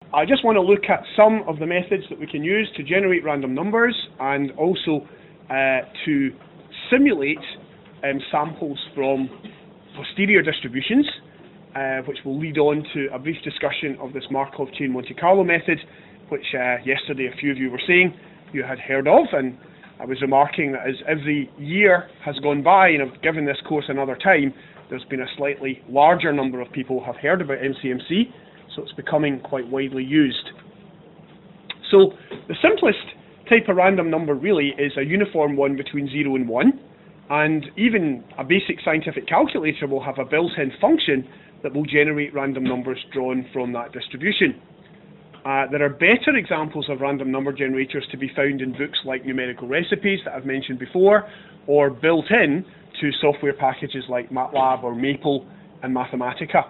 I just want to look at some of the methods that we can use to generate random numbers and also to simulate samples from posterior distributions, which will lead on to a brief discussion of this Markov chain Monte Carlo method, which yesterday a few of you were saying you had heard of, and I was remarking that as every year has gone by and I've given this course another time, there's been a slightly larger number of people who have heard about MCMC, so it's becoming quite widely used. So the simplest type of random number really is a uniform one between 0 and 1, and even a basic scientific calculator will have a built-in function that will generate random numbers drawn from that distribution. There are better examples of random number generators to be found in books like Numerical Recipes that I've mentioned before, or built in to software packages like MATLAB or Maple and Mathematica.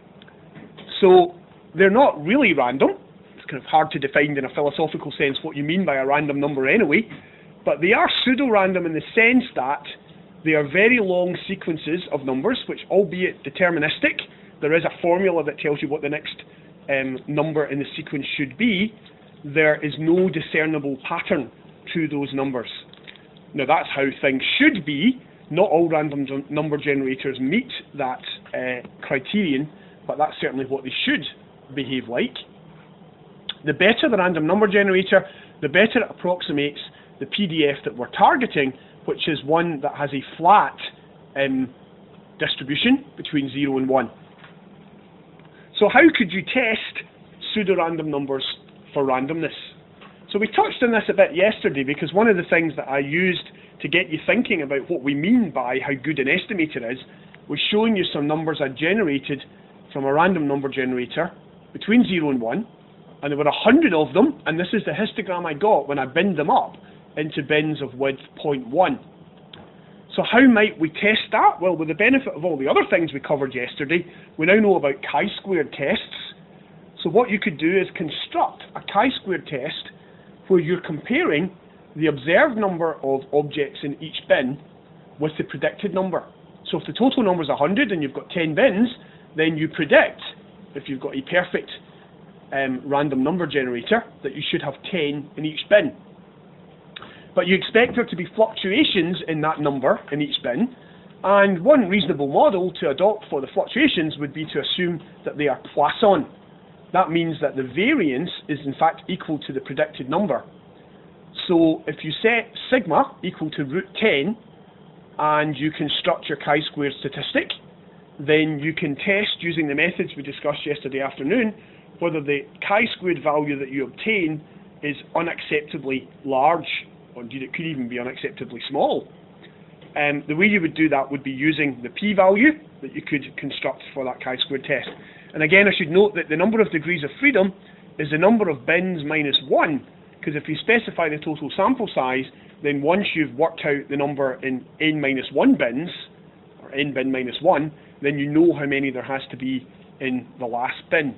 So they're not really random. It's kind of hard to define in a philosophical sense what you mean by a random number anyway, but they are pseudo-random in the sense that they are very long sequences of numbers, which, albeit deterministic, there is a formula that tells you what the next number in the sequence should be. There is no discernible pattern to those numbers. Now that's how things should be. Not all random number generators meet that criterion, but that's certainly what they should behave like. The better the random number generator, the better it approximates the PDF that we're targeting, which is one that has a flat distribution between 0 and 1. So how could you test pseudo-random numbers for randomness? So we touched on this a bit yesterday, because one of the things that I used to get you thinking about what we mean by how good an estimator is was showing you some numbers I generated from a random number generator between 0 and 1, and there were 100 of them, and this is the histogram I got when I binned them up into bins of width 0.1. So how might we test that? Well, with the benefit of all the other things we covered yesterday, we now know about chi-squared tests. So what you could do is construct a chi-squared test where you're comparing the observed number of objects in each bin with the predicted number. So if the total number is 100 and you've got 10 bins, then you predict, if you've got a perfect random number generator, that you should have 10 in each bin. But you expect there to be fluctuations in that number in each bin, and one reasonable model to adopt for the fluctuations would be to assume that they are Poisson. That means that the variance is in fact equal to the predicted number. So if you set sigma equal to root 10 and you construct your chi-squared statistic, then you can test using the methods we discussed yesterday afternoon whether the chi-squared value that you obtain is unacceptably large, or indeed it could even be unacceptably small. The way you would do that would be using the p-value that you could construct for that chi-squared test. And again, I should note that the number of degrees of freedom is the number of bins minus 1, because if you specify the total sample size, then once you've worked out the number in n minus 1 bins, or n bin minus 1, then you know how many there has to be in the last bin.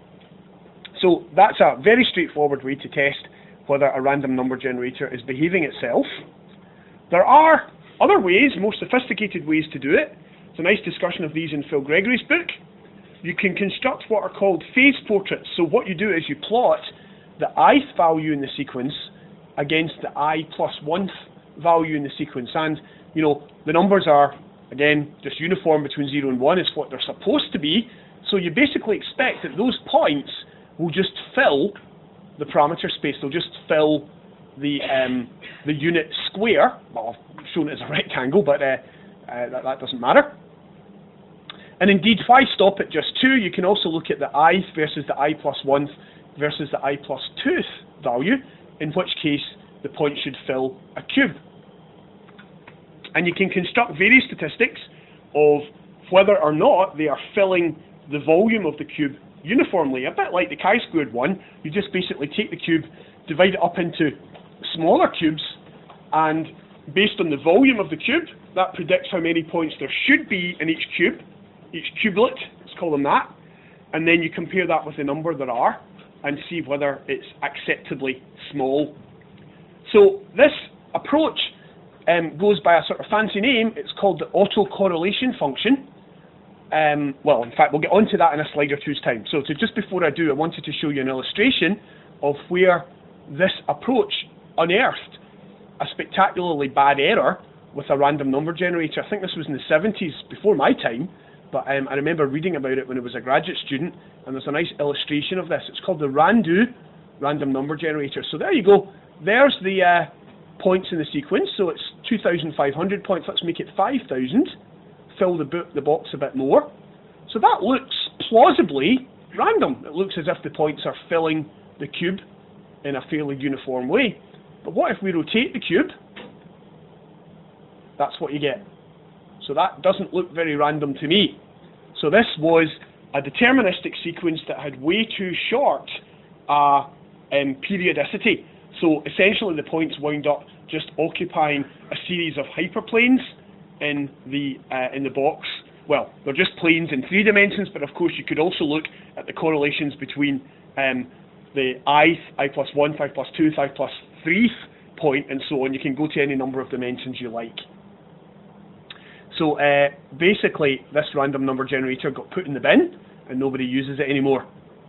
So that's a very straightforward way to test whether a random number generator is behaving itself. There are other ways, more sophisticated ways to do it. It's a nice discussion of these in Phil Gregory's book. You can construct what are called phase portraits. So what you do is you plot the ith value in the sequence against the I plus 1th value in the sequence. And, you know, the numbers are, again, just uniform between 0 and 1 is what they're supposed to be. So you basically expect that those points will just fill the parameter space. They'll just fill the unit square. Well, I've shown it as a rectangle, but that doesn't matter. And indeed, if I stop at just 2, you can also look at the ith versus the I plus 1th versus the I plus 2th value, in which case the point should fill a cube. And you can construct various statistics of whether or not they are filling the volume of the cube uniformly. A bit like the chi-squared one, you just basically take the cube, divide it up into smaller cubes, and based on the volume of the cube, that predicts how many points there should be in each cube, each cubelet, let's call them that, and then you compare that with the number there are and see whether it's acceptably small. So this approach goes by a sort of fancy name. It's called the autocorrelation function, well, in fact, we'll get onto that in a slide or two's time. So just before I do, I wanted to show you an illustration of where this approach unearthed a spectacularly bad error with a random number generator. I think this was in the 70s, before my time, but I remember reading about it when I was a graduate student, and there's a nice illustration of this. It's called the RANDU, random number generator. So there you go. There's the points in the sequence. So it's 2,500 points. Let's make it 5,000. Fill the box a bit more. So that looks plausibly random. It looks as if the points are filling the cube in a fairly uniform way. But what if we rotate the cube? That's what you get. So that doesn't look very random to me. So this was a deterministic sequence that had way too short periodicity. So essentially the points wound up just occupying a series of hyperplanes in the box. Well, they're just planes in 3 dimensions, but of course you could also look at the correlations between the I plus 1, I plus 2, I plus 3 point, and so on. You can go to any number of dimensions you like. So basically, this random number generator got put in the bin, and nobody uses it anymore.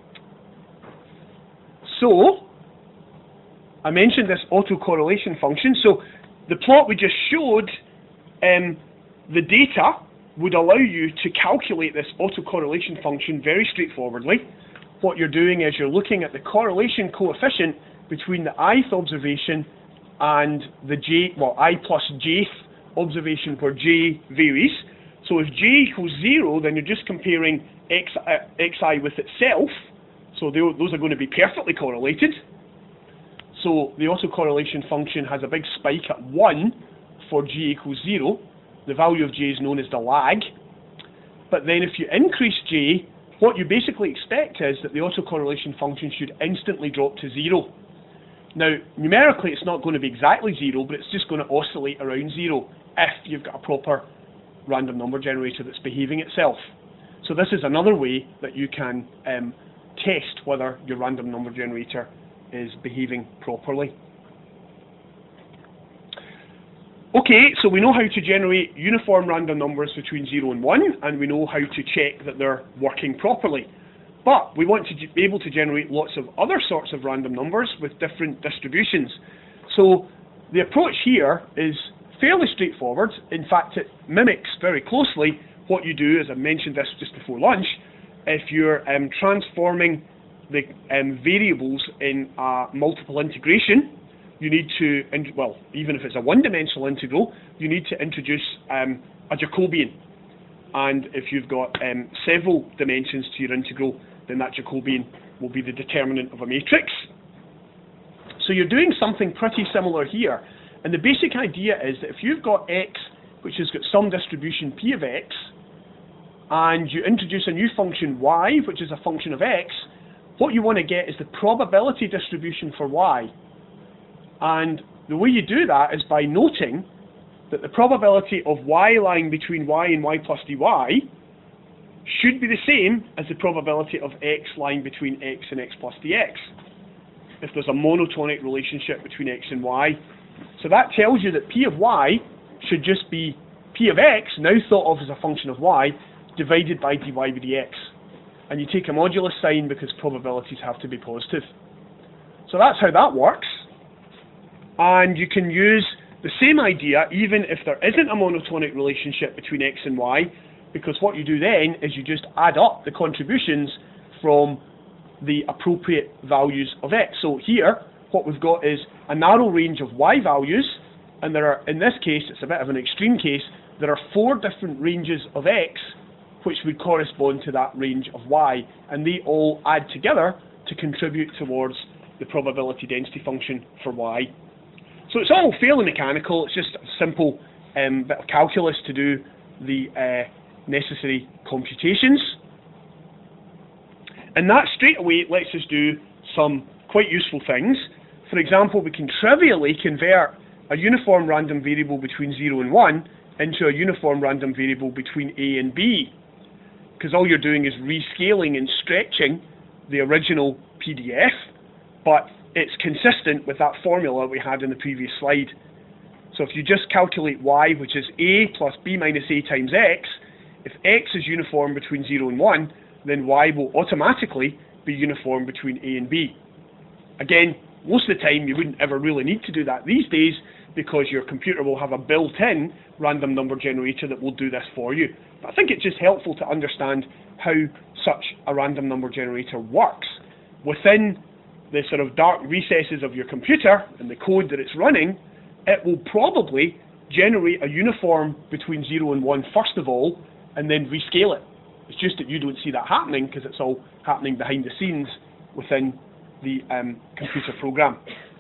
So, I mentioned this autocorrelation function. So, the plot we just showed, the data would allow you to calculate this autocorrelation function very straightforwardly. What you're doing is you're looking at the correlation coefficient between the ith observation and the I plus jth observation where j varies. So if j equals 0, then you're just comparing xi with itself. So those are going to be perfectly correlated. So the autocorrelation function has a big spike at 1 for j equals 0. The value of j is known as the lag. But then if you increase j, what you basically expect is that the autocorrelation function should instantly drop to 0. Now, numerically it's not going to be exactly 0, but it's just going to oscillate around 0 if you've got a proper random number generator that's behaving itself. So this is another way that you can test whether your random number generator is behaving properly. Okay, so we know how to generate uniform random numbers between 0 and 1, and we know how to check that they're working properly. But we want to be able to generate lots of other sorts of random numbers with different distributions. So the approach here is fairly straightforward. In fact, it mimics very closely what you do, as I mentioned this just before lunch, if you're transforming the variables in a multiple integration. You need to, well, even if it's a one-dimensional integral, you need to introduce a Jacobian. And if you've got several dimensions to your integral, then that Jacobian will be the determinant of a matrix. So you're doing something pretty similar here. And the basic idea is that if you've got x, which has got some distribution p of x, and you introduce a new function y, which is a function of x, what you want to get is the probability distribution for y. And the way you do that is by noting that the probability of y lying between y and y plus dy should be the same as the probability of x lying between x and x plus dx, if there's a monotonic relationship between x and y. So that tells you that p of y should just be p of x, now thought of as a function of y, divided by dy by dx. And you take a modulus sign because probabilities have to be positive. So that's how that works. And you can use the same idea even if there isn't a monotonic relationship between x and y, because what you do then is you just add up the contributions from the appropriate values of x. So here, what we've got is a narrow range of y values, and there are, in this case, it's a bit of an extreme case, there are 4 different ranges of x which would correspond to that range of y, and they all add together to contribute towards the probability density function for y. So it's all fairly mechanical. It's just a simple bit of calculus to do the necessary computations. And that straight away lets us do some quite useful things. For example, we can trivially convert a uniform random variable between 0 and 1 into a uniform random variable between a and b, because all you're doing is rescaling and stretching the original PDF, but it's consistent with that formula we had in the previous slide. So if you just calculate y, which is a plus b minus a times x, if x is uniform between 0 and 1, then y will automatically be uniform between a and b. Again, most of the time you wouldn't ever really need to do that these days because your computer will have a built-in random number generator that will do this for you. But I think it's just helpful to understand how such a random number generator works. Within the sort of dark recesses of your computer and the code that it's running, it will probably generate a uniform between 0 and 1 first of all, and then rescale it. It's just that you don't see that happening because it's all happening behind the scenes within the computer program.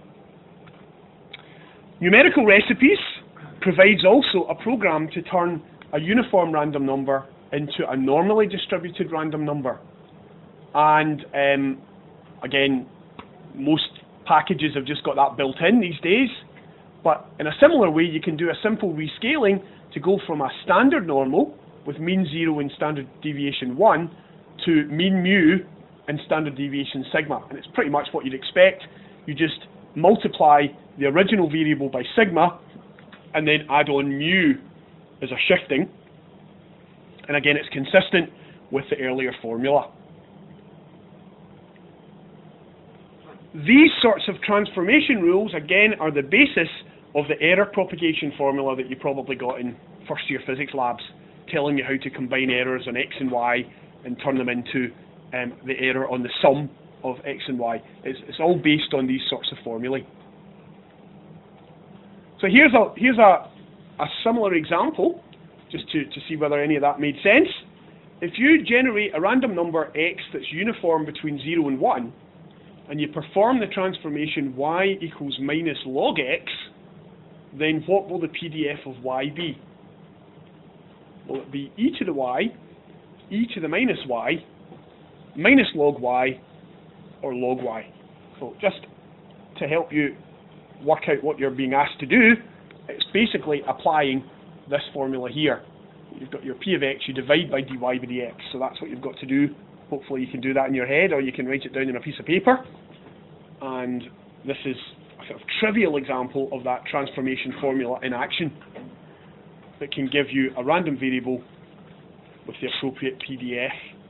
Numerical Recipes provides also a program to turn a uniform random number into a normally distributed random number. And again, most packages have just got that built in these days, but in a similar way you can do a simple rescaling to go from a standard normal with mean 0 and standard deviation 1 to mean mu and standard deviation sigma. And it's pretty much what you'd expect. You just multiply the original variable by sigma and then add on mu as a shifting. And again, it's consistent with the earlier formula. These sorts of transformation rules, again, are the basis of the error propagation formula that you probably got in first year physics labs, telling you how to combine errors on x and y and turn them into the error on the sum of x and y. It's all based on these sorts of formulae. So here's a similar example, just to see whether any of that made sense. If you generate a random number x that's uniform between 0 and 1, and you perform the transformation y equals minus log x, then what will the PDF of y be? Will it be e to the y, e to the minus y, minus log y, or log y? So just to help you work out what you're being asked to do, it's basically applying this formula here. You've got your p of x, you divide by dy by dx, so that's what you've got to do. Hopefully you can do that in your head, or you can write it down in a piece of paper. And this is a sort of trivial example of that transformation formula in action that can give you a random variable with the appropriate PDF.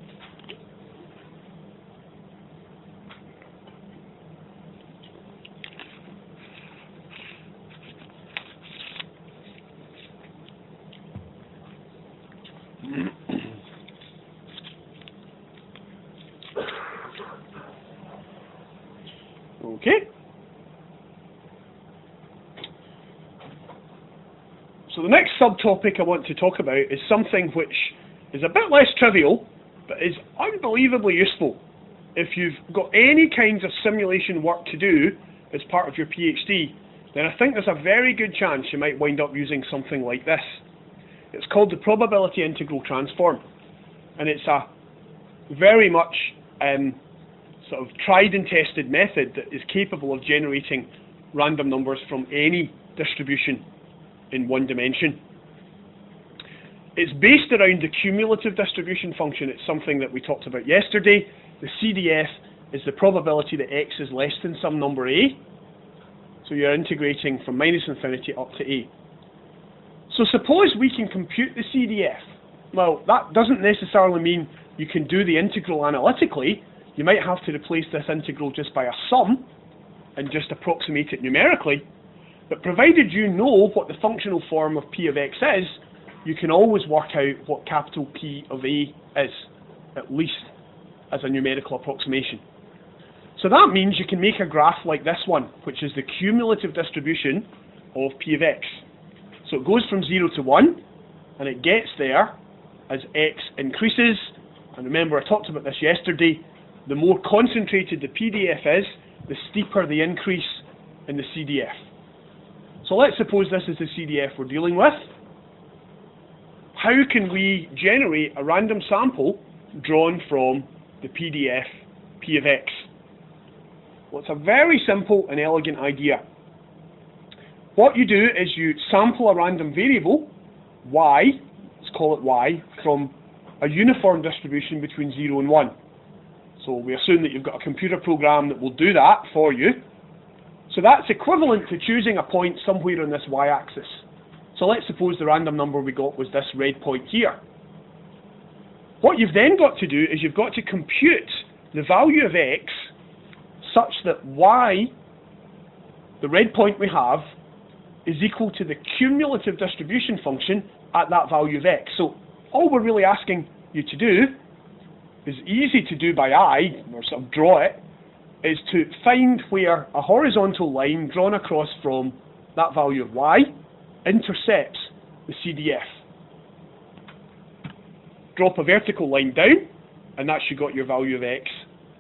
Okay. So the next subtopic I want to talk about is something which is a bit less trivial, but is unbelievably useful if you've got any kinds of simulation work to do as part of your PhD. Then I think there's a very good chance you might wind up using something like this. It's called the probability integral transform, and it's a very much sort of tried and tested method that is capable of generating random numbers from any distribution in one dimension. It's based around the cumulative distribution function. It's something that we talked about yesterday. The CDF is the probability that x is less than some number a. So you're integrating from minus infinity up to a. So suppose we can compute the CDF. Well, that doesn't necessarily mean you can do the integral analytically. You might have to replace this integral just by a sum and just approximate it numerically. But provided you know what the functional form of p of x is, you can always work out what capital P of a is, at least as a numerical approximation. So that means you can make a graph like this one, which is the cumulative distribution of p of x. So it goes from 0 to 1, and it gets there as x increases. And remember, I talked about this yesterday. The more concentrated the PDF is, the steeper the increase in the CDF. So let's suppose this is the CDF we're dealing with. How can we generate a random sample drawn from the PDF P of x? Well, it's a very simple and elegant idea. What you do is you sample a random variable, y, let's call it y, from a uniform distribution between 0 and 1. So we assume that you've got a computer program that will do that for you. So that's equivalent to choosing a point somewhere on this y-axis. So let's suppose the random number we got was this red point here. What you've then got to do is you've got to compute the value of x such that y, the red point we have, is equal to the cumulative distribution function at that value of x. So all we're really asking you to do is easy to do by eye, or sort of draw it, is to find where a horizontal line drawn across from that value of y intercepts the CDF. Drop a vertical line down, and that's you got your value of x.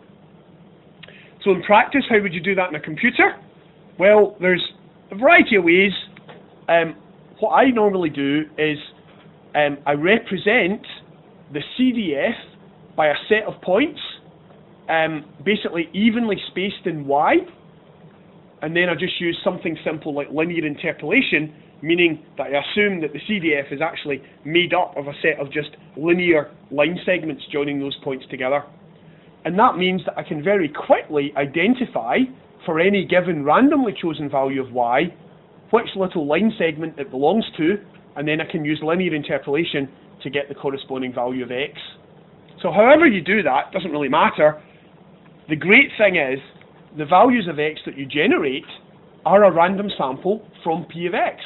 So in practice, how would you do that in a computer? Well, there's a variety of ways. What I normally do is I represent the CDF by a set of points, basically evenly spaced in y, and then I just use something simple like linear interpolation, meaning that I assume that the CDF is actually made up of a set of just linear line segments joining those points together. And that means that I can very quickly identify, for any given randomly chosen value of y, which little line segment it belongs to, and then I can use linear interpolation to get the corresponding value of x. So however you do that, doesn't really matter. The great thing is, the values of x that you generate are a random sample from P of x.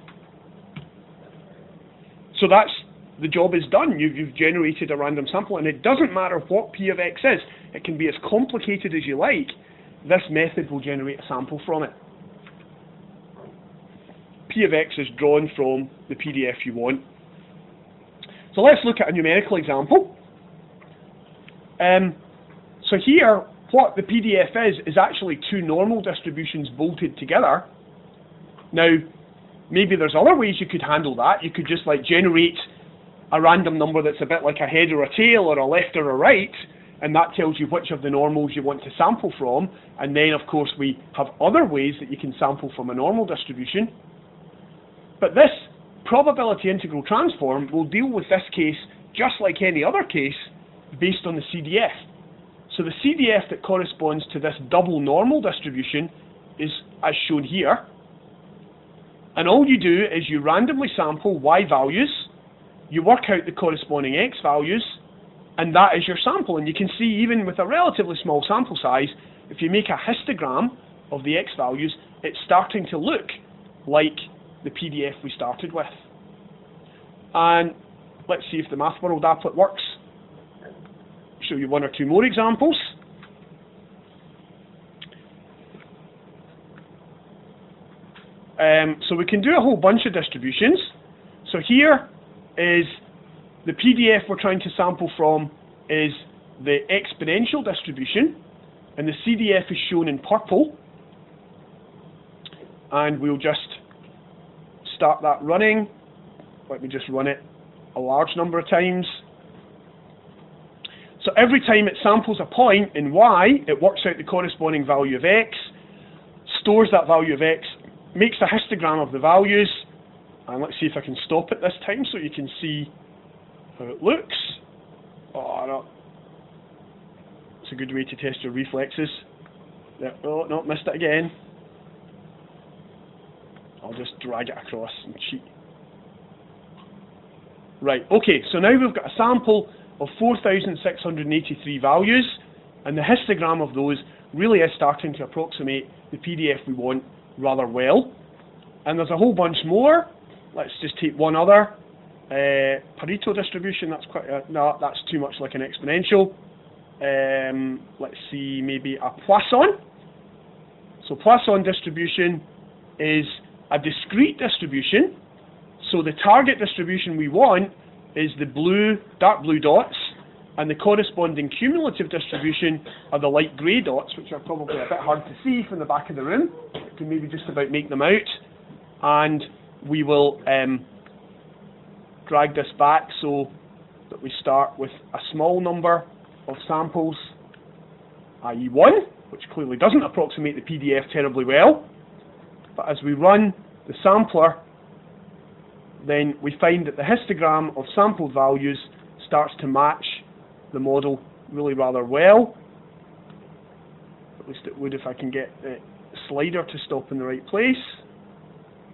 So that's, the job is done. You've generated a random sample, and it doesn't matter what P of x is. It can be as complicated as you like. This method will generate a sample from it. P of x is drawn from the PDF you want. So let's look at a numerical example. So here, what the PDF is actually two normal distributions bolted together. Now, maybe there's other ways you could handle that. You could just like generate a random number that's a bit like a head or a tail or a left or a right, and that tells you which of the normals you want to sample from. And then, of course, we have other ways that you can sample from a normal distribution. But this probability integral transform will deal with this case just like any other case based on the CDF. So the CDF that corresponds to this double normal distribution is as shown here. And all you do is you randomly sample y values, you work out the corresponding x values, and that is your sample. And you can see, even with a relatively small sample size, if you make a histogram of the x values, it's starting to look like the PDF we started with. And let's see if the MathWorld applet works. Show you one or two more examples. So we can do a whole bunch of distributions. So here is the PDF we're trying to sample from is the exponential distribution, and the CDF is shown in purple. And we'll just start that running. Let me just run it a large number of times. So every time it samples a point in y, it works out the corresponding value of x, stores that value of x, makes a histogram of the values, and let's see if I can stop it this time so you can see how it looks. Oh, no. It's a good way to test your reflexes. Oh, no, missed it again. I'll just drag it across and cheat. Right, okay, so now we've got a sample of 4,683 values, and the histogram of those really is starting to approximate the PDF we want rather well. And there's a whole bunch more. Let's just take one other. Pareto distribution, that's quite no, that's too much like an exponential. Let's see, maybe a Poisson. So Poisson distribution is a discrete distribution. So the target distribution we want is the blue, dark blue dots, and the corresponding cumulative distribution are the light grey dots, which are probably a bit hard to see from the back of the room. You can maybe just about make them out. And we will drag this back so that we start with a small number of samples, i.e. 1, which clearly doesn't approximate the PDF terribly well. But as we run the sampler, then we find that the histogram of sampled values starts to match the model really rather well. At least it would if I can get the slider to stop in the right place.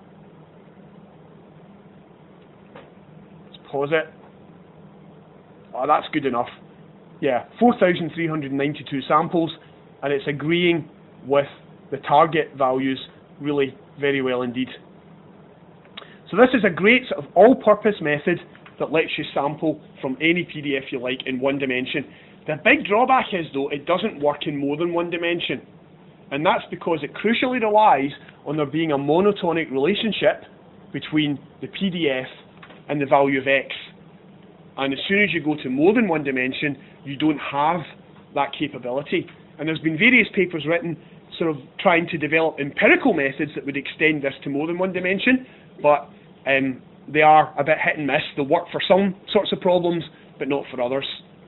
Let's pause it. oh, that's good enough. Yeah, 4,392 samples, and it's agreeing with the target values really very well indeed. So this is a great sort of all-purpose method that lets you sample from any PDF you like in one dimension. The big drawback is, though, it doesn't work in more than one dimension. And that's because it crucially relies on there being a monotonic relationship between the PDF and the value of X. And as soon as you go to more than one dimension, you don't have that capability. And there's been various papers written sort of trying to develop empirical methods that would extend this to more than one dimension, but they are a bit hit and miss. They'll work for some sorts of problems, but not for others.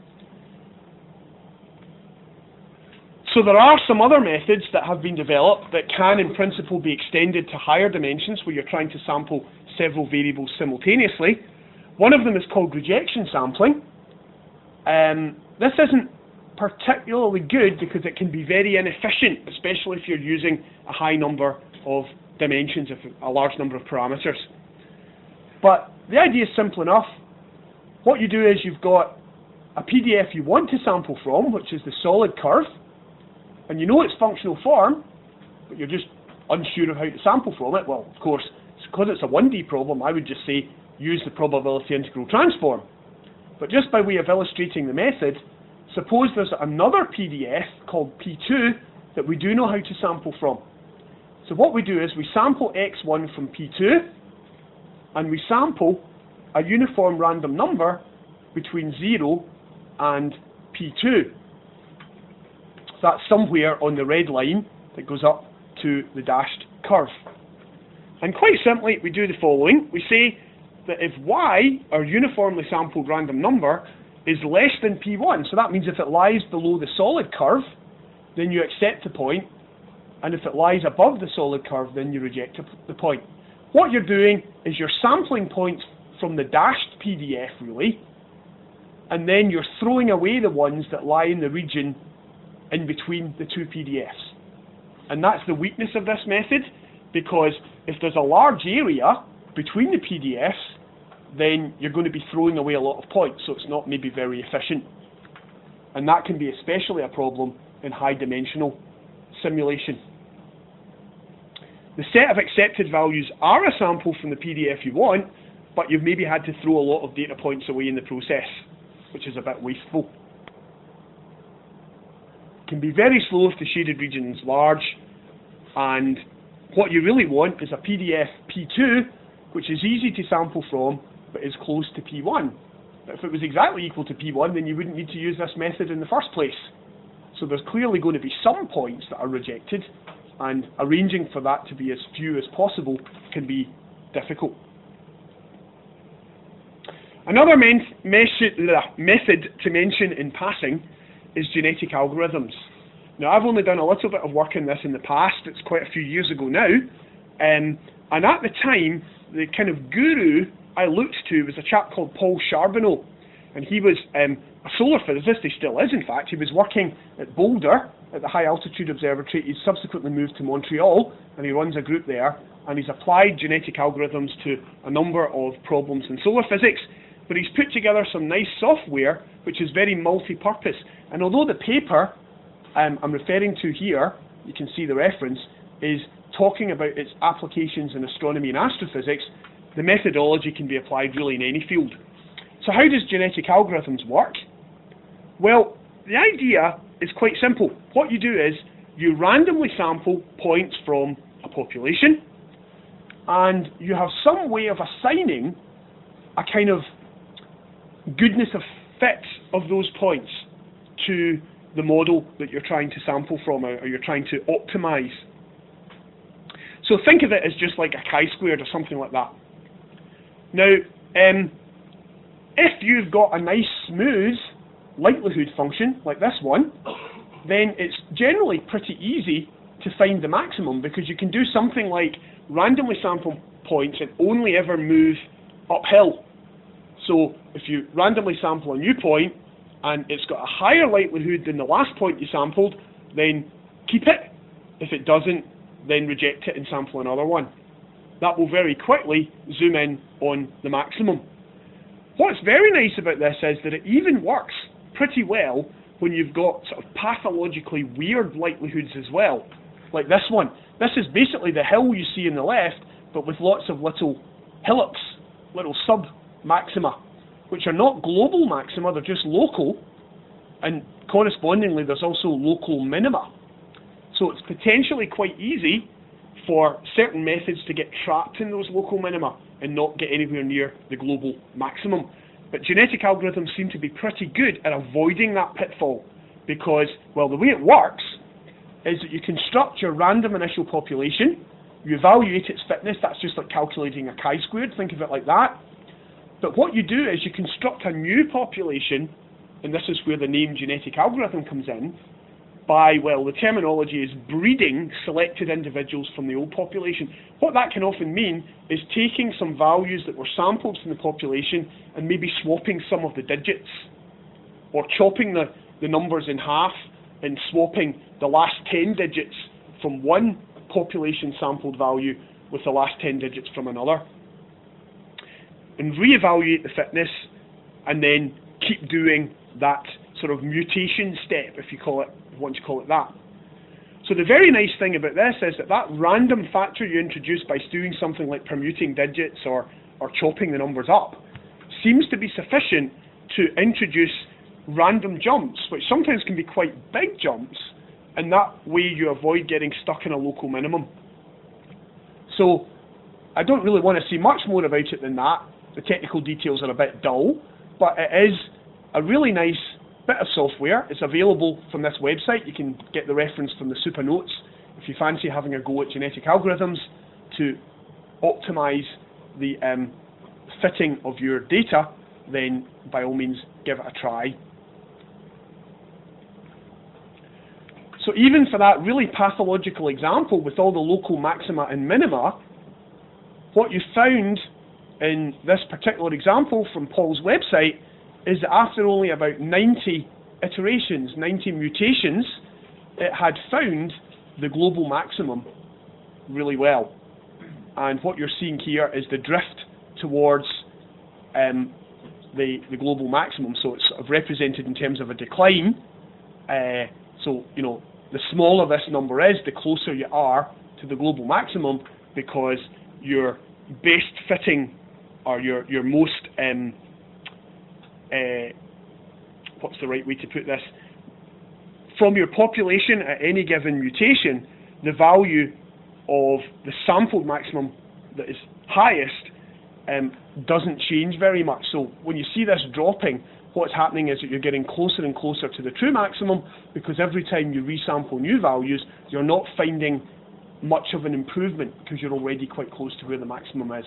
So there are some other methods that have been developed that can, in principle, be extended to higher dimensions where you're trying to sample several variables simultaneously. One of them is called rejection sampling. This isn't particularly good because it can be very inefficient, especially if you're using a high number of dimensions, a large number of parameters. But the idea is simple enough. What you do is you've got a PDF you want to sample from, which is the solid curve, and you know its functional form, but you're just unsure of how to sample from it. Well, of course, because it's a 1D problem, I would just say use the probability integral transform. But just by way of illustrating the method, suppose there's another PDF called P2 that we do know how to sample from. So what we do is we sample X1 from P2, and we sample a uniform random number between 0 and P2. So that's somewhere on the red line that goes up to the dashed curve. And quite simply, we do the following. We say that if Y, our uniformly sampled random number, is less than P1, so that means if it lies below the solid curve, then you accept the point, and if it lies above the solid curve, then you reject the point. What you're doing is you're sampling points from the dashed PDF, really, and then you're throwing away the ones that lie in the region in between the two PDFs. And that's the weakness of this method, because if there's a large area between the PDFs, then you're going to be throwing away a lot of points, so it's not maybe very efficient. And that can be especially a problem in high-dimensional simulation. The set of accepted values are a sample from the PDF you want, but you've maybe had to throw a lot of data points away in the process, which is a bit wasteful. It can be very slow if the shaded region is large, and what you really want is a PDF P2, which is easy to sample from, but is close to P1. But if it was exactly equal to P1, then you wouldn't need to use this method in the first place. So there's clearly going to be some points that are rejected, and arranging for that to be as few as possible can be difficult. Another method to mention in passing is genetic algorithms. Now, I've only done a little bit of work in this in the past. It's quite a few years ago now. And at the time, the kind of guru I looked to was a chap called Paul Charbonneau. And he was a solar physicist. He still is, in fact. He was working at Boulder at the High Altitude Observatory. He's subsequently moved to Montreal, and he runs a group there. And he's applied genetic algorithms to a number of problems in solar physics. But he's put together some nice software which is very multi-purpose. And although the paper I'm referring to here, you can see the reference, is talking about its applications in astronomy and astrophysics, the methodology can be applied really in any field. So how does genetic algorithms work? Well, the idea is quite simple. What you do is you randomly sample points from a population, and you have some way of assigning a kind of goodness of fit of those points to the model that you're trying to sample from, or you're trying to optimize. So think of it as just like a chi-squared or something like that. Now, if you've got a nice smooth likelihood function like this one, then it's generally pretty easy to find the maximum, because you can do something like randomly sample points and only ever move uphill. So if you randomly sample a new point and it's got a higher likelihood than the last point you sampled, then keep it. If it doesn't, then reject it and sample another one. That will very quickly zoom in on the maximum. What's very nice about this is that it even works pretty well when you've got sort of pathologically weird likelihoods as well, like this one. This is basically the hill you see on the left, but with lots of little hillocks, little sub-maxima, which are not global maxima, they're just local, and correspondingly there's also local minima. So it's potentially quite easy for certain methods to get trapped in those local minima and not get anywhere near the global maximum. But genetic algorithms seem to be pretty good at avoiding that pitfall because, well, the way it works is that you construct your random initial population, you evaluate its fitness, that's just like calculating a chi-squared, think of it like that. But what you do is you construct a new population, and this is where the name genetic algorithm comes in, by, well, the terminology is breeding selected individuals from the old population. What that can often mean is taking some values that were sampled from the population and maybe swapping some of the digits, or chopping the numbers in half and swapping the last 10 digits from one population sampled value with the last 10 digits from another. And reevaluate the fitness and then keep doing that sort of mutation step, if you want to call it that. So the very nice thing about this is that random factor you introduce by doing something like permuting digits or chopping the numbers up seems to be sufficient to introduce random jumps, which sometimes can be quite big jumps, and that way you avoid getting stuck in a local minimum. So I don't really want to see much more about it than that. The technical details are a bit dull, but it is a really nice bit of software. It's available from this website. You can get the reference from the super notes if you fancy having a go at genetic algorithms to optimize the fitting of your data, then by all means give it a try. So even for that really pathological example with all the local maxima and minima, what you found in this particular example from Paul's website is that after only about 90 iterations, 90 mutations, it had found the global maximum really well. And what you're seeing here is the drift towards the global maximum. So it's sort of represented in terms of a decline. So, you know, the smaller this number is, the closer you are to the global maximum, because your best fitting, or your most, what's the right way to put this? From your population at any given mutation, the value of the sampled maximum that is highest doesn't change very much. So when you see this dropping, what's happening is that you're getting closer and closer to the true maximum, because every time you resample new values, you're not finding much of an improvement because you're already quite close to where the maximum is.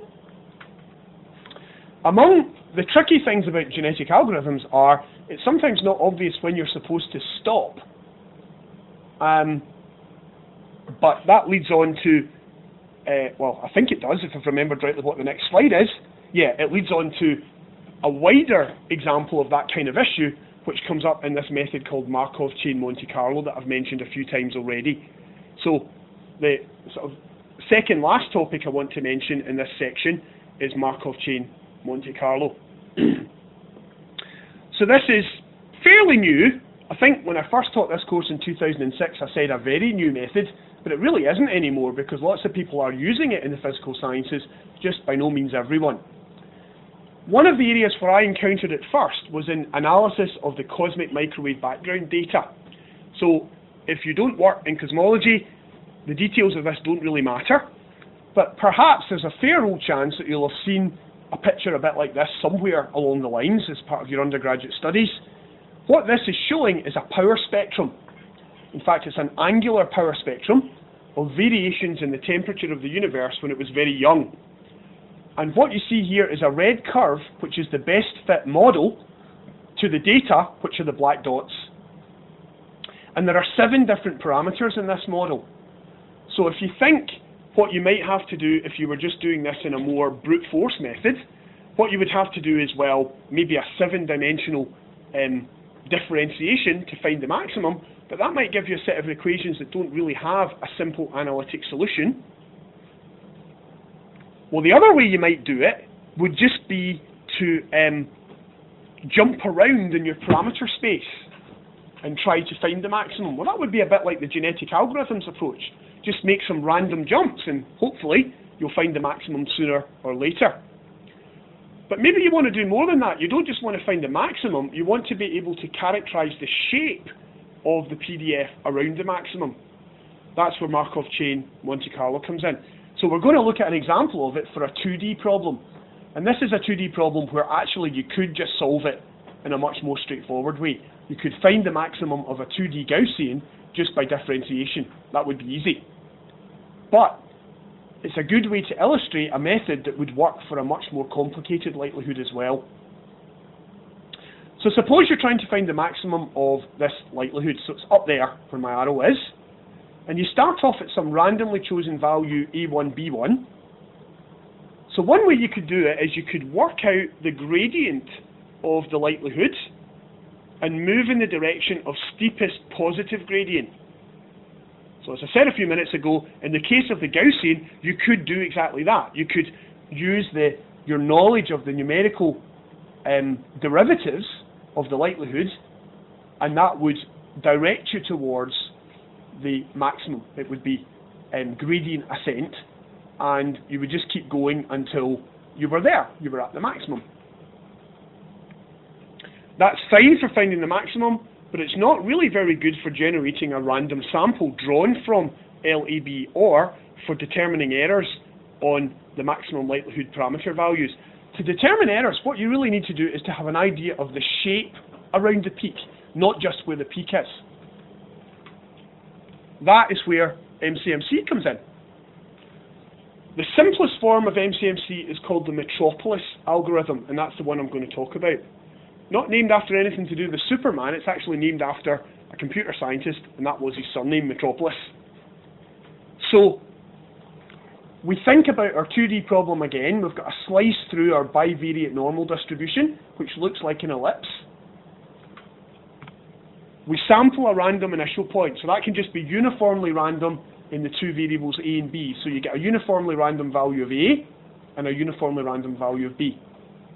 Among the tricky things about genetic algorithms are, it's sometimes not obvious when you're supposed to stop. But that leads on to, well, I think it does, if I've remembered rightly what the next slide is. Yeah, it leads on to a wider example of that kind of issue, which comes up in this method called Markov chain Monte Carlo that I've mentioned a few times already. So the sort of second last topic I want to mention in this section is Markov chain Monte Carlo. So this is fairly new. I think when I first taught this course in 2006, I said a very new method, but it really isn't anymore, because lots of people are using it in the physical sciences, just by no means everyone. One of the areas where I encountered it first was in analysis of the cosmic microwave background data. So if you don't work in cosmology, the details of this don't really matter, but perhaps there's a fair old chance that you'll have seen a picture a bit like this somewhere along the lines as part of your undergraduate studies. What this is showing is a power spectrum. In fact, it's an angular power spectrum of variations in the temperature of the universe when it was very young. And what you see here is a red curve, which is the best fit model to the data, which are the black dots. And there are 7 different parameters in this model. So if you think what you might have to do if you were just doing this in a more brute force method, what you would have to do is, well, maybe a 7-dimensional differentiation to find the maximum, but that might give you a set of equations that don't really have a simple analytic solution. Well, the other way you might do it would just be to jump around in your parameter space and try to find the maximum. Well, that would be a bit like the genetic algorithms approach. Just make some random jumps and hopefully you'll find the maximum sooner or later. But maybe you want to do more than that. You don't just want to find the maximum, you want to be able to characterize the shape of the PDF around the maximum. That's where Markov chain Monte Carlo comes in. So we're going to look at an example of it for a 2D problem. And this is a 2D problem where actually you could just solve it in a much more straightforward way. You could find the maximum of a 2D Gaussian just by differentiation. That would be easy. But it's a good way to illustrate a method that would work for a much more complicated likelihood as well. So suppose you're trying to find the maximum of this likelihood. So it's up there where my arrow is. And you start off at some randomly chosen value A1, B1. So one way you could do it is you could work out the gradient of the likelihood and move in the direction of steepest positive gradient. So as I said a few minutes ago, in the case of the Gaussian, you could do exactly that. You could use your knowledge of the numerical derivatives of the likelihood, and that would direct you towards the maximum. It would be gradient ascent, and you would just keep going until you were there. You were at the maximum. That's fine for finding the maximum, but it's not really very good for generating a random sample drawn from LAB or for determining errors on the maximum likelihood parameter values. To determine errors, what you really need to do is to have an idea of the shape around the peak, not just where the peak is. That is where MCMC comes in. The simplest form of MCMC is called the Metropolis algorithm, and that's the one I'm going to talk about. Not named after anything to do with Superman, it's actually named after a computer scientist, and that was his surname, Metropolis. So, we think about our 2D problem again. We've got a slice through our bivariate normal distribution, which looks like an ellipse. We sample a random initial point, so that can just be uniformly random in the two variables A and B. So you get a uniformly random value of A and a uniformly random value of B.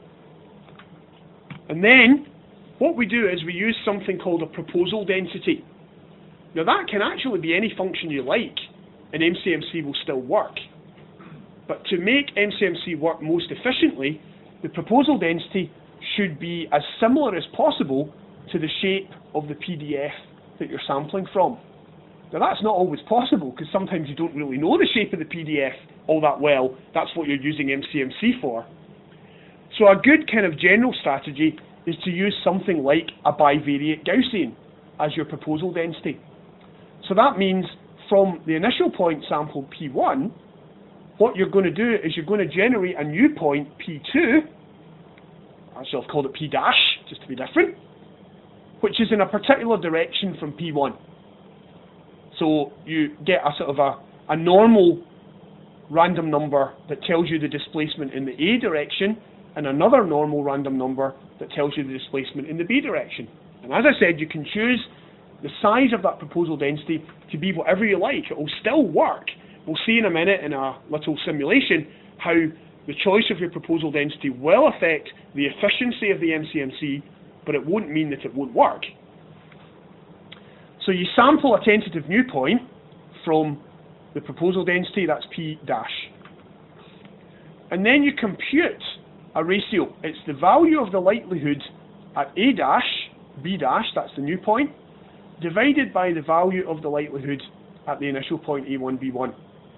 And then, what we do is we use something called a proposal density. Now that can actually be any function you like, and MCMC will still work. But to make MCMC work most efficiently, the proposal density should be as similar as possible to the shape of the PDF that you're sampling from. Now that's not always possible, because sometimes you don't really know the shape of the PDF all that well. That's what you're using MCMC for. So a good kind of general strategy is to use something like a bivariate Gaussian as your proposal density. So that means from the initial point sample P1, what you're going to do is you're going to generate a new point P2, actually I've called it P dash, just to be different, which is in a particular direction from P1. So you get a sort of a normal random number that tells you the displacement in the A direction, and another normal random number that tells you the displacement in the B direction. And as I said, you can choose the size of that proposal density to be whatever you like. It will still work. We'll see in a minute in a little simulation how the choice of your proposal density will affect the efficiency of the MCMC, but it won't mean that it won't work. So you sample a tentative new point from the proposal density, that's P dash. And then you compute a ratio. It's the value of the likelihood at A dash, B dash, that's the new point, divided by the value of the likelihood at the initial point A1, B1.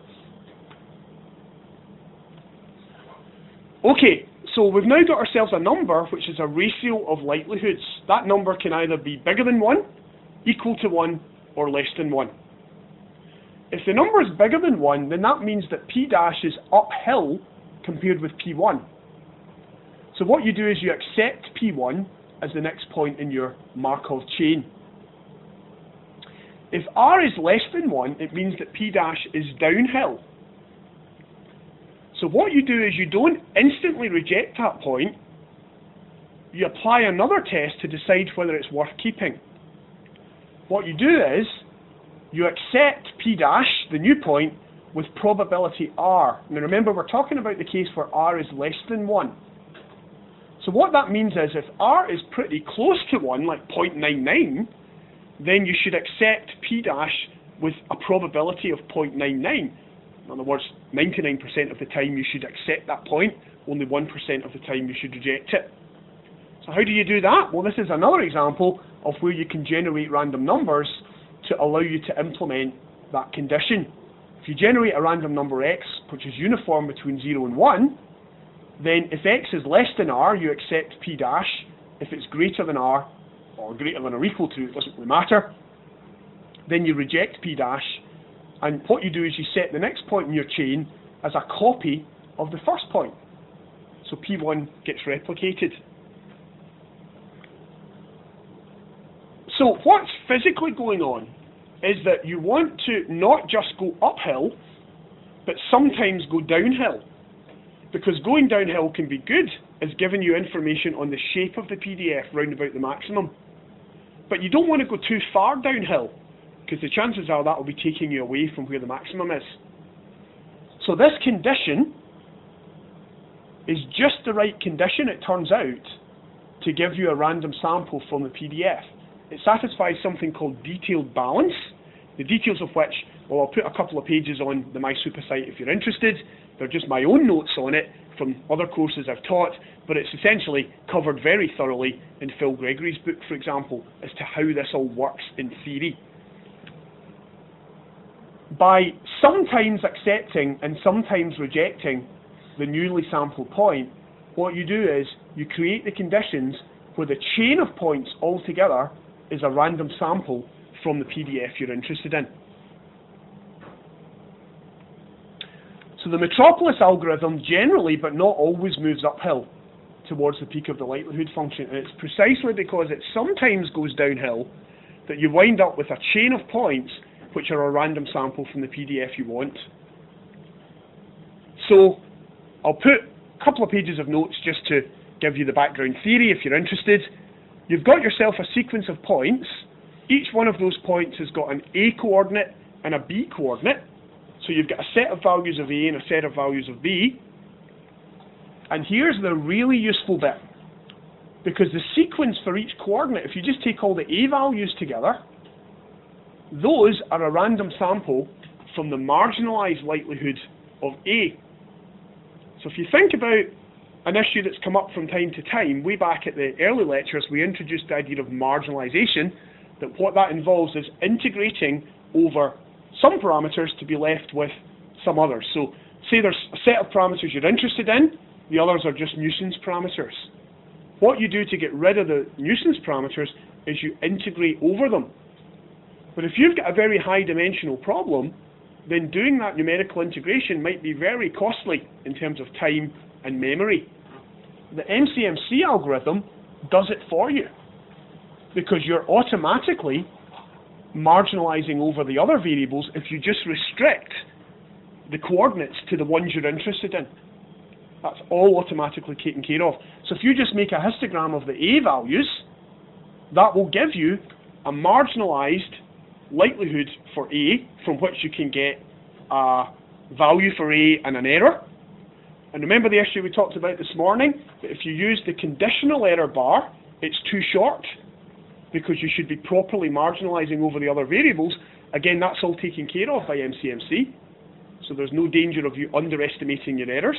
Okay, so we've now got ourselves a number which is a ratio of likelihoods. That number can either be bigger than 1, equal to 1, or less than 1. If the number is bigger than 1, then that means that P dash is uphill compared with P1. So what you do is you accept P1 as the next point in your Markov chain. If R is less than 1, it means that P dash is downhill. So what you do is you don't instantly reject that point. You apply another test to decide whether it's worth keeping. What you do is you accept P dash, the new point, with probability R. Now remember, we're talking about the case where R is less than 1. So what that means is if R is pretty close to 1, like 0.99, then you should accept P dash with a probability of 0.99. In other words, 99% of the time you should accept that point, only 1% of the time you should reject it. So how do you do that? Well, this is another example of where you can generate random numbers to allow you to implement that condition. If you generate a random number x, which is uniform between 0 and 1, then if x is less than r, you accept P dash. If it's greater than r, or greater than or equal to, it doesn't really matter, then you reject P dash, and what you do is you set the next point in your chain as a copy of the first point. So P1 gets replicated. So what's physically going on is that you want to not just go uphill, but sometimes go downhill. Because going downhill can be good as giving you information on the shape of the PDF round about the maximum. But you don't want to go too far downhill, because the chances are that will be taking you away from where the maximum is. So this condition is just the right condition, it turns out, to give you a random sample from the PDF. It satisfies something called detailed balance, the details of which, well, I'll put a couple of pages on the MySuper site if you're interested. They're just my own notes on it from other courses I've taught, but it's essentially covered very thoroughly in Phil Gregory's book, for example, as to how this all works in theory. By sometimes accepting and sometimes rejecting the newly sampled point, what you do is you create the conditions where the chain of points altogether is a random sample from the PDF you're interested in. So the Metropolis algorithm generally, but not always, moves uphill towards the peak of the likelihood function, and it's precisely because it sometimes goes downhill that you wind up with a chain of points which are a random sample from the PDF you want. So I'll put a couple of pages of notes just to give you the background theory if you're interested. You've got yourself a sequence of points. Each one of those points has got an A coordinate and a B coordinate. So you've got a set of values of A and a set of values of B. And here's the really useful bit. Because the sequence for each coordinate, if you just take all the A values together, those are a random sample from the marginalized likelihood of A. So if you think about an issue that's come up from time to time, way back at the early lectures, we introduced the idea of marginalization, that what that involves is integrating over some parameters to be left with some others. So say there's a set of parameters you're interested in, the others are just nuisance parameters. What you do to get rid of the nuisance parameters is you integrate over them. But if you've got a very high dimensional problem, then doing that numerical integration might be very costly in terms of time and memory. The MCMC algorithm does it for you, because you're automatically marginalizing over the other variables if you just restrict the coordinates to the ones you're interested in. That's all automatically taken care of. So if you just make a histogram of the A values, that will give you a marginalized likelihood for A, from which you can get a value for A and an error. And remember the issue we talked about this morning, that if you use the conditional error bar, it's too short, because you should be properly marginalizing over the other variables. Again, that's all taken care of by MCMC, so there's no danger of you underestimating your errors.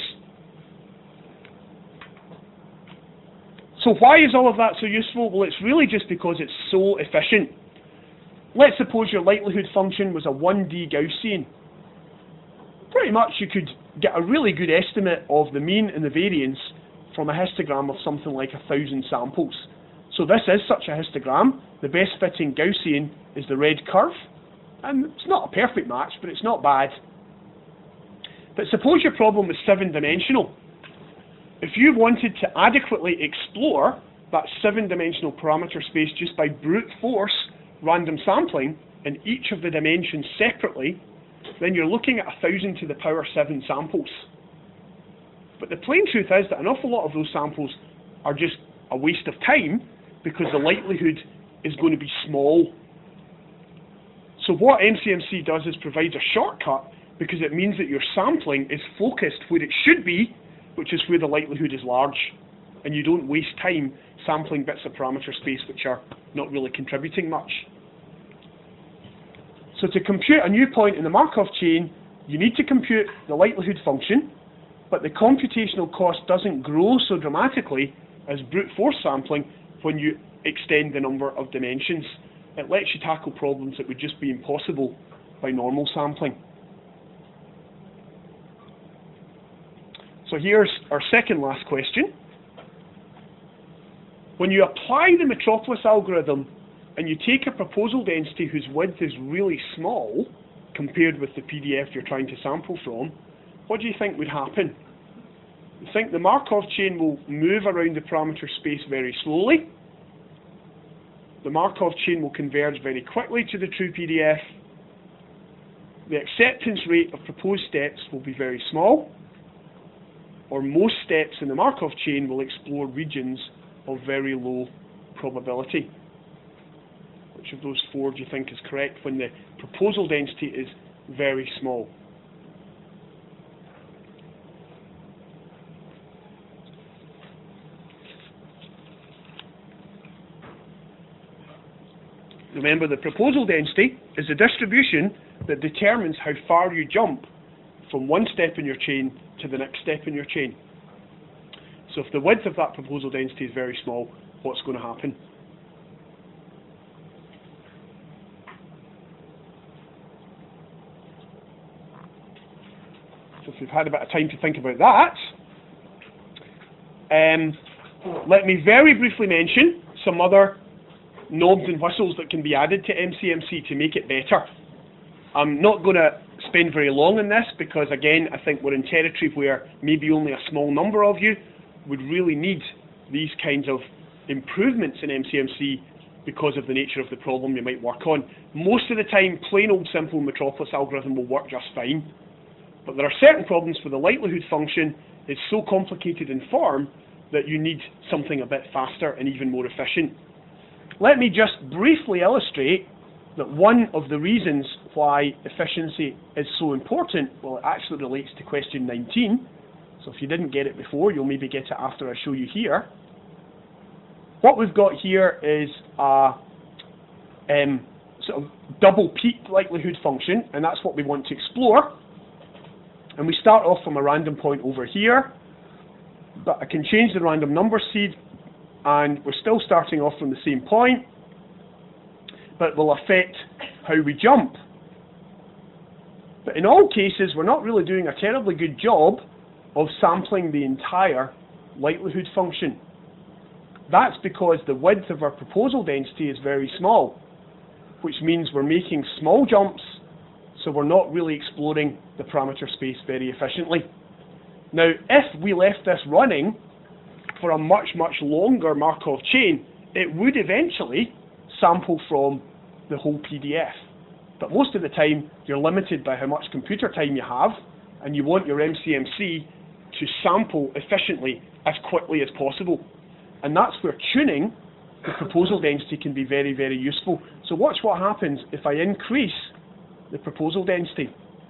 So why is all of that so useful? Well, it's really just because it's so efficient. Let's suppose your likelihood function was a 1D Gaussian. Pretty much you could get a really good estimate of the mean and the variance from a histogram of something like 1,000 samples. So this is such a histogram. The best fitting Gaussian is the red curve. And it's not a perfect match, but it's not bad. But suppose your problem was 7-dimensional. If you wanted to adequately explore that 7-dimensional parameter space just by brute force random sampling in each of the dimensions separately, then you're looking at 1,000 to the power 7 samples. But the plain truth is that an awful lot of those samples are just a waste of time, because the likelihood is going to be small. So what MCMC does is provides a shortcut, because it means that your sampling is focused where it should be, which is where the likelihood is large. and you don't waste time sampling bits of parameter space which are not really contributing much. So to compute a new point in the Markov chain, you need to compute the likelihood function, but the computational cost doesn't grow so dramatically as brute force sampling when you extend the number of dimensions. It lets you tackle problems that would just be impossible by normal sampling. So here's our second last question. When you apply the Metropolis algorithm and you take a proposal density whose width is really small compared with the PDF you're trying to sample from, what do you think would happen? You think the Markov chain will move around the parameter space very slowly. The Markov chain will converge very quickly to the true PDF. The acceptance rate of proposed steps will be very small, or most steps in the Markov chain will explore regions of very low probability. Which of those four do you think is correct when the proposal density is very small? Remember, the proposal density is a distribution that determines how far you jump from one step in your chain to the next step in your chain. So if the width of that proposal density is very small, what's going to happen? So if you've had a bit of time to think about that, let me very briefly mention some other knobs and whistles that can be added to MCMC to make it better. I'm not going to spend very long on this because, again, I think we're in territory where maybe only a small number of you would really need these kinds of improvements in MCMC because of the nature of the problem you might work on. Most of the time, plain old simple Metropolis algorithm will work just fine. But there are certain problems where the likelihood function is so complicated in form that you need something a bit faster and even more efficient. Let me just briefly illustrate that one of the reasons why efficiency is so important, well, it actually relates to question 19. So if you didn't get it before, you'll maybe get it after I show you here. What we've got here is a sort of double-peaked likelihood function, and that's what we want to explore. And we start off from a random point over here, but I can change the random number seed, and we're still starting off from the same point, but it will affect how we jump. But in all cases, we're not really doing a terribly good job of sampling the entire likelihood function. That's because the width of our proposal density is very small, which means we're making small jumps, so we're not really exploring the parameter space very efficiently. Now, if we left this running for a much, much longer Markov chain, it would eventually sample from the whole PDF. But most of the time, you're limited by how much computer time you have, and you want your MCMC to sample efficiently as quickly as possible. And that's where tuning the proposal density can be very, very useful. So watch what happens if I increase the proposal density.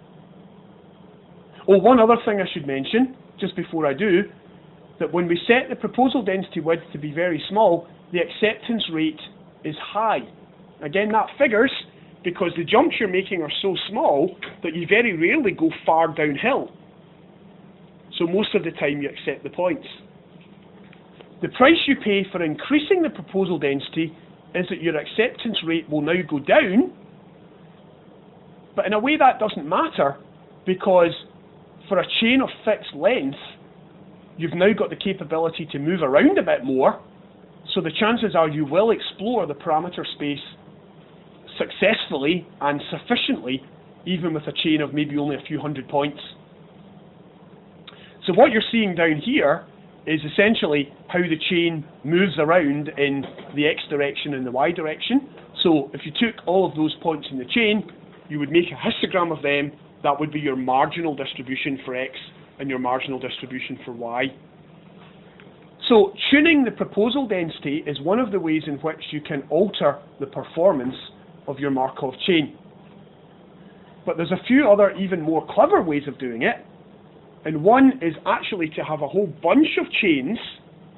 Oh, one other thing I should mention, just before I do, that when we set the proposal density width to be very small, the acceptance rate is high. Again, that figures because the jumps you're making are so small that you very rarely go far downhill. So most of the time you accept the points. The price you pay for increasing the proposal density is that your acceptance rate will now go down, but in a way that doesn't matter because for a chain of fixed length, you've now got the capability to move around a bit more, so the chances are you will explore the parameter space successfully and sufficiently, even with a chain of maybe only a few hundred points. So what you're seeing down here is essentially how the chain moves around in the x direction and the y direction. So if you took all of those points in the chain, you would make a histogram of them. That would be your marginal distribution for x and your marginal distribution for y. So tuning the proposal density is one of the ways in which you can alter the performance of your Markov chain. But there's a few other even more clever ways of doing it. And one is actually to have a whole bunch of chains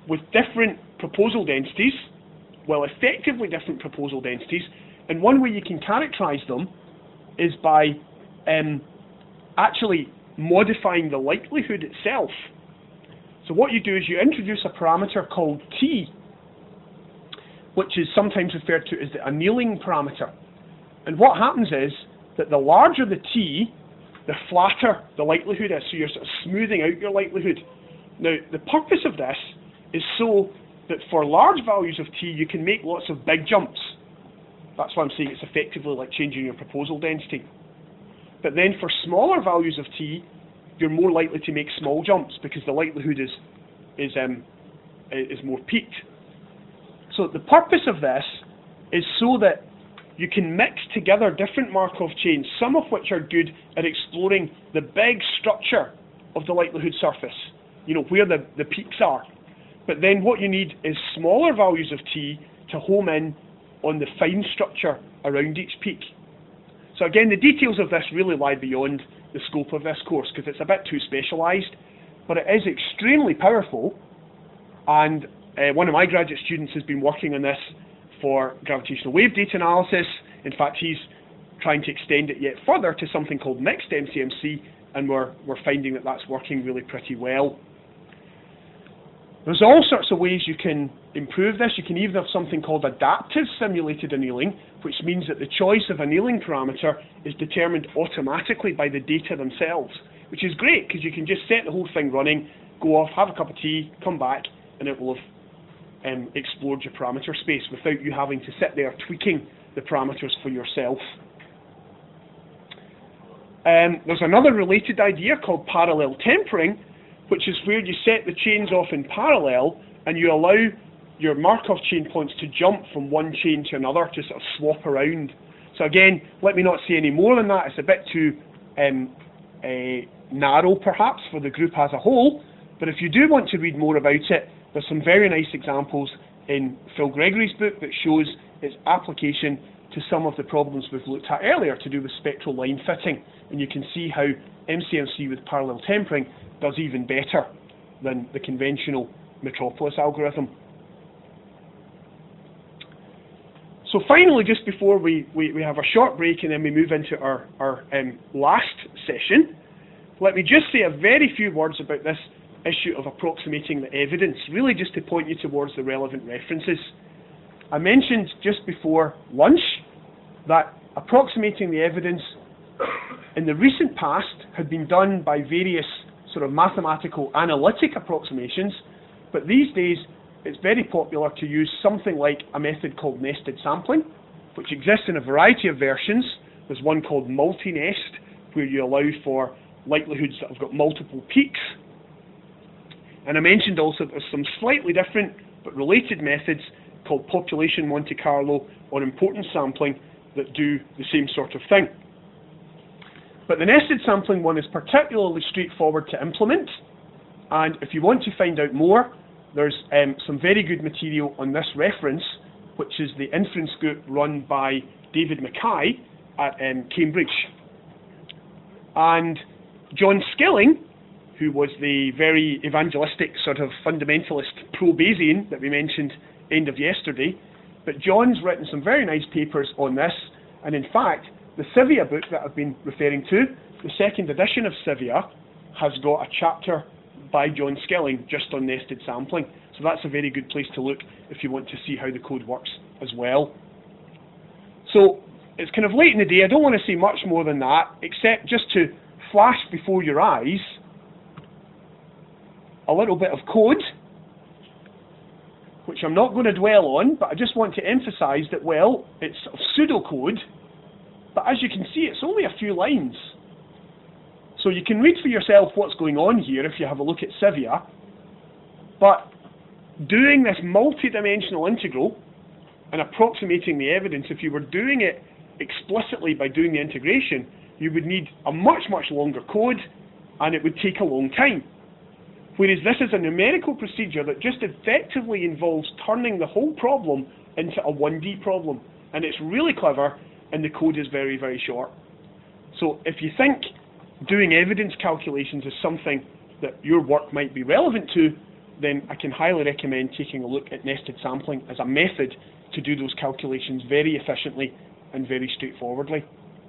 with different proposal densities, well, effectively different proposal densities, and one way you can characterize them is by actually modifying the likelihood itself. So what you do is you introduce a parameter called t, which is sometimes referred to as the annealing parameter. And what happens is that the larger the t, the flatter the likelihood is, so you're sort of smoothing out your likelihood. Now, the purpose of this is so that for large values of t, you can make lots of big jumps. That's why I'm saying it's effectively like changing your proposal density. But then for smaller values of t, you're more likely to make small jumps because the likelihood is more peaked. So the purpose of this is so that you can mix together different Markov chains, some of which are good at exploring the big structure of the likelihood surface, where the peaks are. But then what you need is smaller values of t to home in on the fine structure around each peak. So again, the details of this really lie beyond the scope of this course because it's a bit too specialised, but it is extremely powerful, and one of my graduate students has been working on this for gravitational wave data analysis. In fact, he's trying to extend it yet further to something called mixed MCMC, and we're finding that that's working really pretty well. There's all sorts of ways you can improve this. You can even have something called adaptive simulated annealing, which means that the choice of annealing parameter is determined automatically by the data themselves, which is great because you can just set the whole thing running, go off, have a cup of tea, come back, and it will have explored your parameter space without you having to sit there tweaking the parameters for yourself. There's another related idea called parallel tempering, which is where you set the chains off in parallel and you allow your Markov chain points to jump from one chain to another to sort of swap around. So again, let me not say any more than that. It's a bit too narrow perhaps for the group as a whole, but if you do want to read more about it, there's some very nice examples in Phil Gregory's book that shows its application to some of the problems we've looked at earlier to do with spectral line fitting, and you can see how MCMC with parallel tempering does even better than the conventional Metropolis algorithm. So finally, just before we have a short break and then we move into our last session, let me just say a very few words about this issue of approximating the evidence, really just to point you towards the relevant references. I mentioned just before lunch that approximating the evidence in the recent past had been done by various sort of mathematical analytic approximations, but these days it's very popular to use something like a method called nested sampling, which exists in a variety of versions. There's one called multi-nest, where you allow for likelihoods that have got multiple peaks. And I mentioned also there's some slightly different but related methods called population Monte Carlo or importance sampling that do the same sort of thing. But the nested sampling one is particularly straightforward to implement, and if you want to find out more, there's some very good material on this reference, which is the inference group run by David Mackay at Cambridge. And John Skilling, who was the very evangelistic sort of fundamentalist pro-Bayesian that we mentioned end of yesterday, but John's written some very nice papers on this, and in fact, the Civia book that I've been referring to, the second edition of Civia, has got a chapter by John Skilling just on nested sampling. So that's a very good place to look if you want to see how the code works as well. So it's kind of late in the day. I don't want to say much more than that, except just to flash before your eyes a little bit of code, which I'm not going to dwell on, but I just want to emphasize that, well, it's pseudocode, but as you can see, it's only a few lines. So you can read for yourself what's going on here if you have a look at Civia, but doing this multi-dimensional integral and approximating the evidence, if you were doing it explicitly by doing the integration, you would need a much, much longer code, and it would take a long time. Whereas this is a numerical procedure that just effectively involves turning the whole problem into a 1D problem. And it's really clever, and the code is very, very short. So if you think doing evidence calculations is something that your work might be relevant to, then I can highly recommend taking a look at nested sampling as a method to do those calculations very efficiently and very straightforwardly.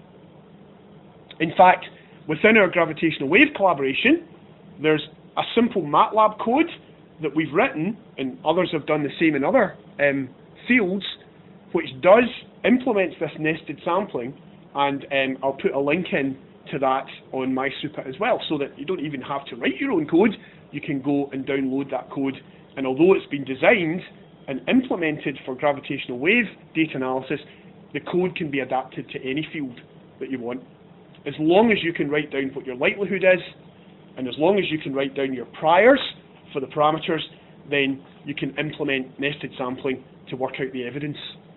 In fact, within our gravitational wave collaboration, there's a simple MATLAB code that we've written, and others have done the same in other fields, which implements this nested sampling, and I'll put a link in to that on MySuper as well, so that you don't even have to write your own code. You can go and download that code, and although it's been designed and implemented for gravitational wave data analysis, the code can be adapted to any field that you want. As long as you can write down what your likelihood is, and as long as you can write down your priors for the parameters, then you can implement nested sampling to work out the evidence.